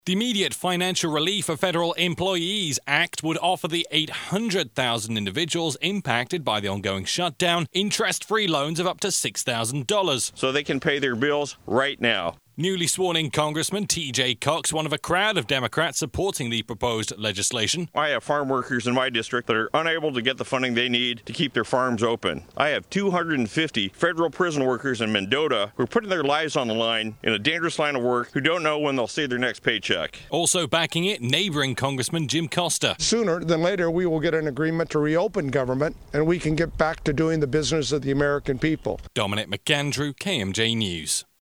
The Immediate Financial Relief for Federal Employees Act would offer the 800,000 individuals impacted by the ongoing shutdown interest-free loans of up to $6,000. So they can pay their bills right now. Newly sworn-in Congressman T.J. Cox, one of a crowd of Democrats supporting the proposed legislation. I have farm workers in my district that are unable to get the funding they need to keep their farms open. I have 250 federal prison workers in Mendota who are putting their lives on the line in a dangerous line of work who don't know when they'll see their next paycheck. Also backing it, neighboring Congressman Jim Costa. Sooner than later, we will get an agreement to reopen government, and we can get back to doing the business of the American people. Dominic McAndrew, KMJ News.